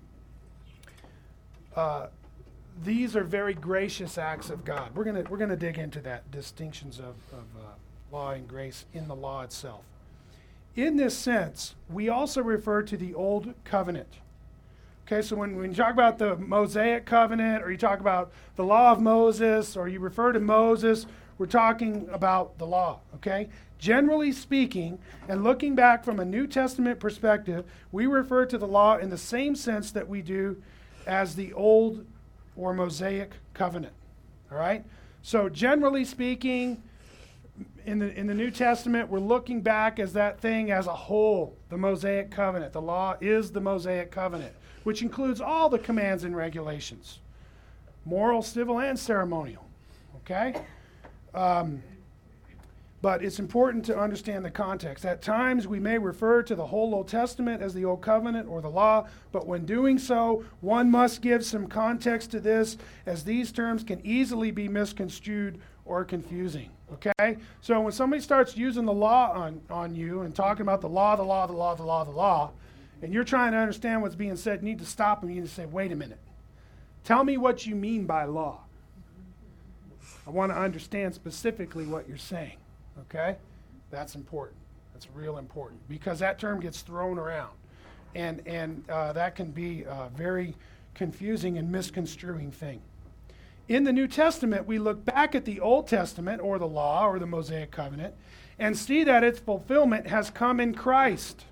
uh, These are very gracious acts of God. We're gonna we're gonna dig into that distinctions of, of uh, law and grace in the law itself. In this sense, we also refer to the old covenant. Okay, so when, when you talk about the Mosaic covenant, or you talk about the law of Moses, or you refer to Moses, we're talking about the law. Okay, generally speaking, and looking back from a New Testament perspective, we refer to the law in the same sense that we do as the old or Mosaic covenant. All right? So generally speaking, in the in the New Testament, we're looking back as that thing as a whole, the Mosaic covenant. The law is the Mosaic covenant, which includes all the commands and regulations, moral, civil, and ceremonial. Okay? Um, but it's important to understand the context. At times, we may refer to the whole Old Testament as the Old Covenant or the law, but when doing so, one must give some context to this, as these terms can easily be misconstrued or confusing. Okay? So when somebody starts using the law on, on you and talking about the law, the law, the law, the law, the law, and you're trying to understand what's being said, you need to stop them. You need to say, wait a minute. Tell me what you mean by law. I want to understand specifically what you're saying. Okay? That's important. That's real important because that term gets thrown around. And, and uh, that can be a very confusing and misconstruing thing. In the New Testament, we look back at the Old Testament or the law or the Mosaic covenant and see that its fulfillment has come in Christ.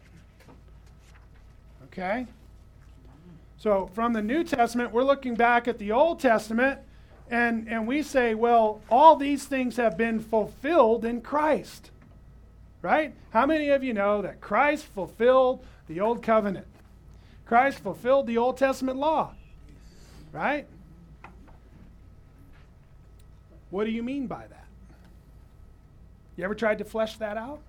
Okay? So from the New Testament, we're looking back at the Old Testament And, and we say, well, all these things have been fulfilled in Christ. Right? How many of you know that Christ fulfilled The old covenant. Christ fulfilled the Old Testament law. Right? What do you mean by that? You ever tried to flesh that out?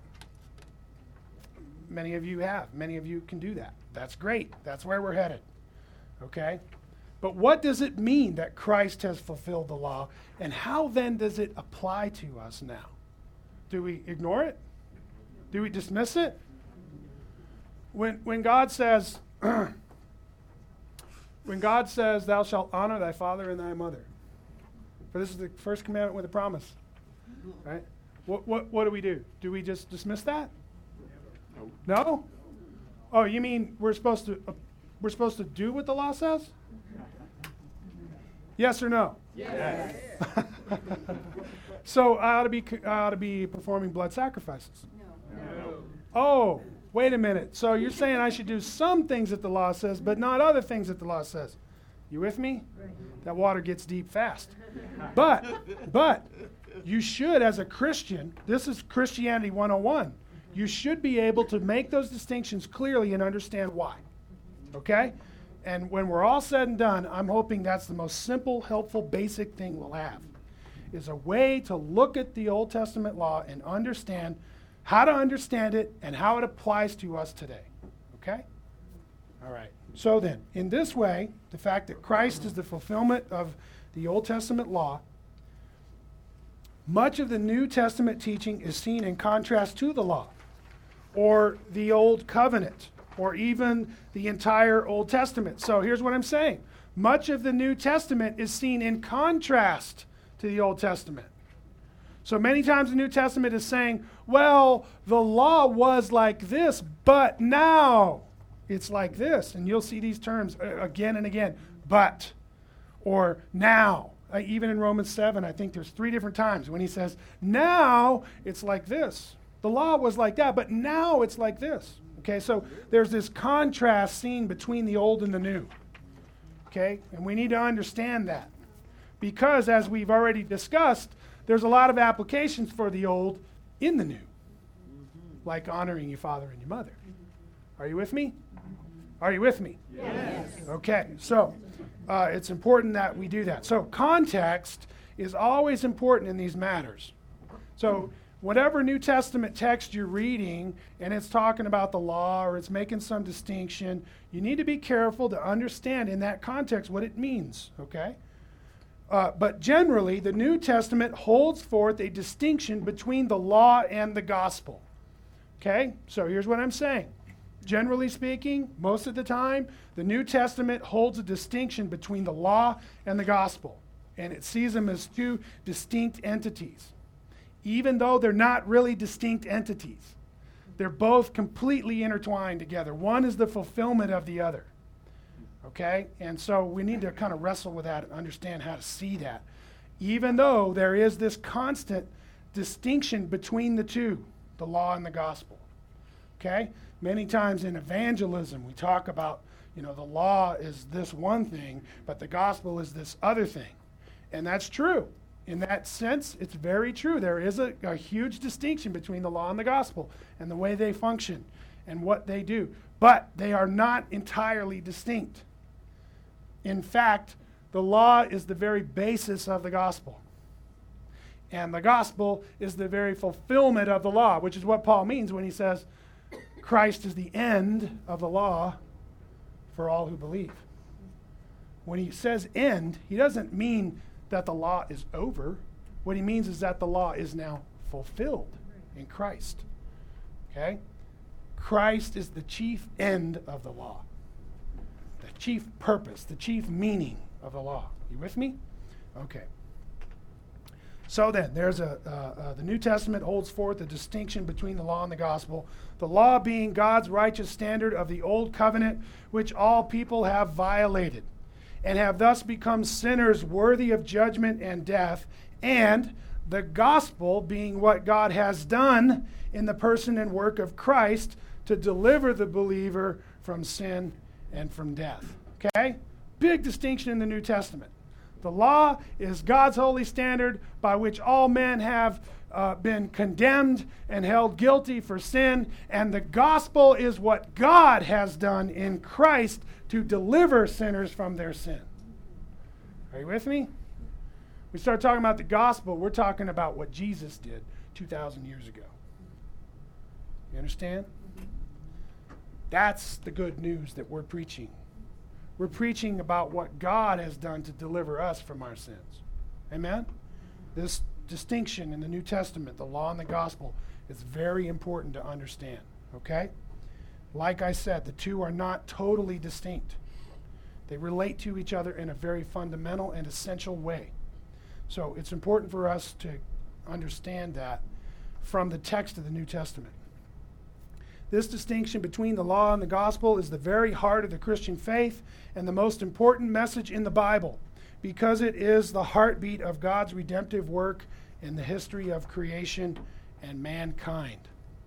Many of you have. Many of you can do that. That's great. That's where we're headed. Okay? But what does it mean that Christ has fulfilled the law? And how then does it apply to us now? Do we ignore it? Do we dismiss it? When, when God says, when God says, thou shalt honor thy father and thy mother, for this is the first commandment with a promise, right? What, what, what do we do? Do we just dismiss that? No? Oh, you mean we're supposed to uh, we're supposed to do what the law says? Yes or no? Yes. So I ought to be I ought to be performing blood sacrifices. No. Oh, wait a minute. So you're saying I should do some things that the law says, but not other things that the law says. You with me? That water gets deep fast. But, but, you should, as a Christian, this is Christianity one oh one, you should be able to make those distinctions clearly and understand why. Okay? And when we're all said and done, I'm hoping that's the most simple, helpful, basic thing we'll have, is a way to look at the Old Testament law and understand how to understand it and how it applies to us today. Okay? All right. So then, in this way, the fact that Christ is the fulfillment of the Old Testament law, much of the New Testament teaching is seen in contrast to the law, or the Old Covenant, or even the entire Old Testament. So here's what I'm saying. Much of the New Testament is seen in contrast to the Old Testament. So many times the New Testament is saying, well, the law was like this, but now it's like this. And you'll see these terms again and again. But, or now. Uh, even in Romans seven, I think there's three different times when he says, now it's like this. The law was like that, but now it's like this. Okay, so there's this contrast seen between the old and the new. Okay, and we need to understand that. Because as we've already discussed, there's a lot of applications for the old in the new. Mm-hmm. Like honoring your father and your mother. Mm-hmm. Are you with me? Are you with me? Yes. Okay, so uh, it's important that we do that. So context is always important in these matters. So whatever New Testament text you're reading and it's talking about the law or it's making some distinction, you need to be careful to understand in that context what it means, okay? Uh, but generally, the New Testament holds forth a distinction between the law and the gospel. Okay? So here's what I'm saying. Generally speaking, most of the time, the New Testament holds a distinction between the law and the gospel. And it sees them as two distinct entities. Even though they're not really distinct entities. They're both completely intertwined together. One is the fulfillment of the other. Okay? And so we need to kind of wrestle with that and understand how to see that. Even though there is this constant distinction between the two, the law and the gospel. Okay? Many times in evangelism, we talk about, you know, the law is this one thing, but the gospel is this other thing. And that's true. In that sense, it's very true. There is a, a huge distinction between the law and the gospel and the way they function and what they do. But they are not entirely distinct. In fact, the law is the very basis of the gospel. And the gospel is the very fulfillment of the law, which is what Paul means when he says, Christ is the end of the law for all who believe. When he says end, he doesn't mean that the law is over. What he means is that the law is now fulfilled in Christ. Okay? Christ is the chief end of the law. The chief purpose, the chief meaning of the law. You with me? Okay. So then, there's a uh, uh, the New Testament holds forth a distinction between the law and the gospel. The law being God's righteous standard of the old covenant, which all people have violated, and have thus become sinners worthy of judgment and death, and the gospel being what God has done in the person and work of Christ to deliver the believer from sin and from death. Okay? Big distinction in the New Testament. The law is God's holy standard by which all men have uh, been condemned and held guilty for sin. And the gospel is what God has done in Christ to deliver sinners from their sin. Are you with me? We start talking about the gospel, we're talking about what Jesus did two thousand years ago. You understand? That's the good news that we're preaching. We're preaching about what God has done to deliver us from our sins. Amen? This distinction in the New Testament, the law and the gospel, is very important to understand. Okay? Like I said, the two are not totally distinct. They relate to each other in a very fundamental and essential way. So it's important for us to understand that from the text of the New Testament. This distinction between the law and the gospel is the very heart of the Christian faith and the most important message in the Bible, because it is the heartbeat of God's redemptive work in the history of creation and mankind.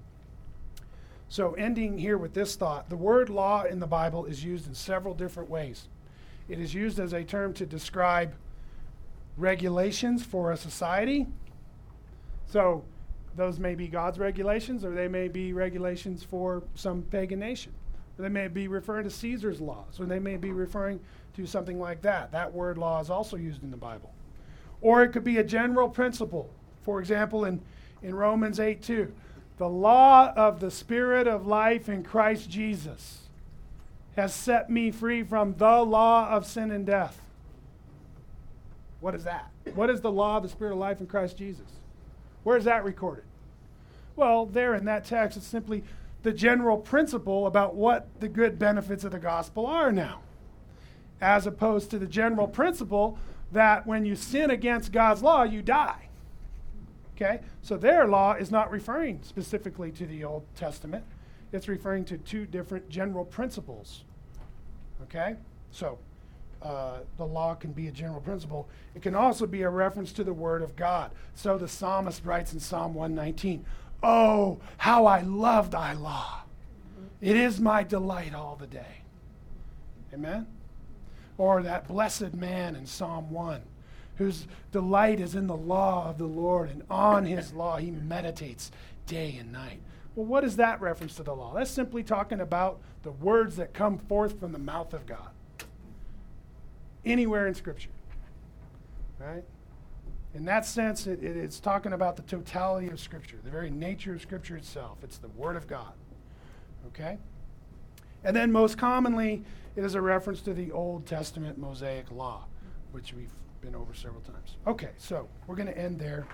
So ending here with this thought, the word law in the Bible is used in several different ways. It is used as a term to describe regulations for a society. So those may be God's regulations, or they may be regulations for some pagan nation. Or they may be referring to Caesar's laws, or they may be referring to something like that. That word law is also used in the Bible. Or it could be a general principle. For example, in, in Romans eight two, the law of the Spirit of life in Christ Jesus has set me free from the law of sin and death. What is that? What is the law of the Spirit of life in Christ Jesus? Where is that recorded? Well, there in that text, it's simply the general principle about what the good benefits of the gospel are now, as opposed to the general principle that when you sin against God's law, you die. Okay? So their law is not referring specifically to the Old Testament. It's referring to two different general principles. Okay? So Uh, the law can be a general principle. It can also be a reference to the Word of God. So the psalmist writes in Psalm one nineteen, "Oh, how I love thy law. It is my delight all the day." Amen? Or that blessed man in Psalm one, whose delight is in the law of the Lord, and on his law he meditates day and night. Well, what is that reference to the law? That's simply talking about the words that come forth from the mouth of God. Anywhere in Scripture, right? In that sense, it, it, it's talking about the totality of Scripture, the very nature of Scripture itself. It's the Word of God, okay? And then most commonly, it is a reference to the Old Testament Mosaic Law, which we've been over several times. Okay, so we're going to end there.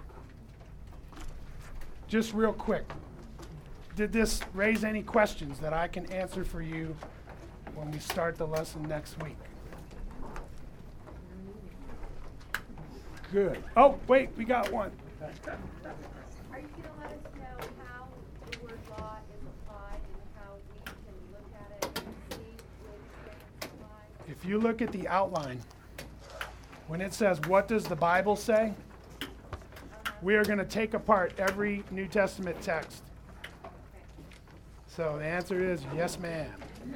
Just real quick, did this raise any questions that I can answer for you when we start the lesson next week? Good. Oh, wait, we got one. Are you going to let us know how the word law is applied and how we can look at it and see where it's applied? If you look at the outline, when it says, "What does the Bible say?" Uh-huh. we are going to take apart every New Testament text. Okay. So the answer is yes, ma'am.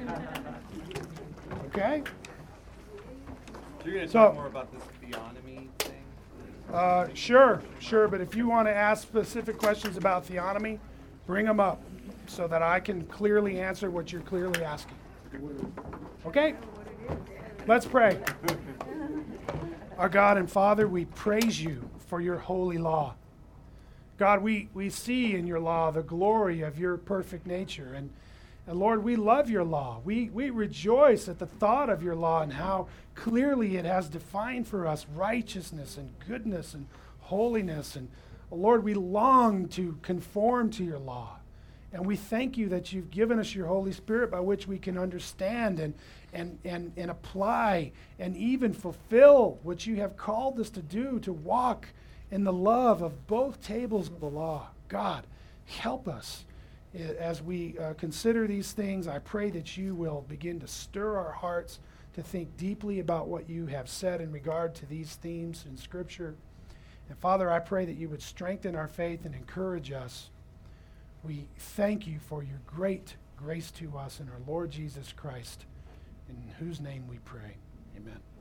Okay? So you're going to So- talk more about this theonomy thing? Uh, sure, sure. But if you want to ask specific questions about theonomy, bring them up so that I can clearly answer what you're clearly asking. Okay? Let's pray. Our God and Father, we praise you for your holy law. God, we, we see in your law the glory of your perfect nature. And, and Lord, we love your law. We, we rejoice at the thought of your law and how clearly it has defined for us righteousness and goodness and holiness. And Lord, we long to conform to your law. And we thank you that you've given us your Holy Spirit by which we can understand and, and, and, and apply and even fulfill what you have called us to do, to walk in the love of both tables of the law. God, help us as we uh, consider these things. I pray that you will begin to stir our hearts to think deeply about what you have said in regard to these themes in Scripture. And Father, I pray that you would strengthen our faith and encourage us. We thank you for your great grace to us in our Lord Jesus Christ, in whose name we pray. Amen.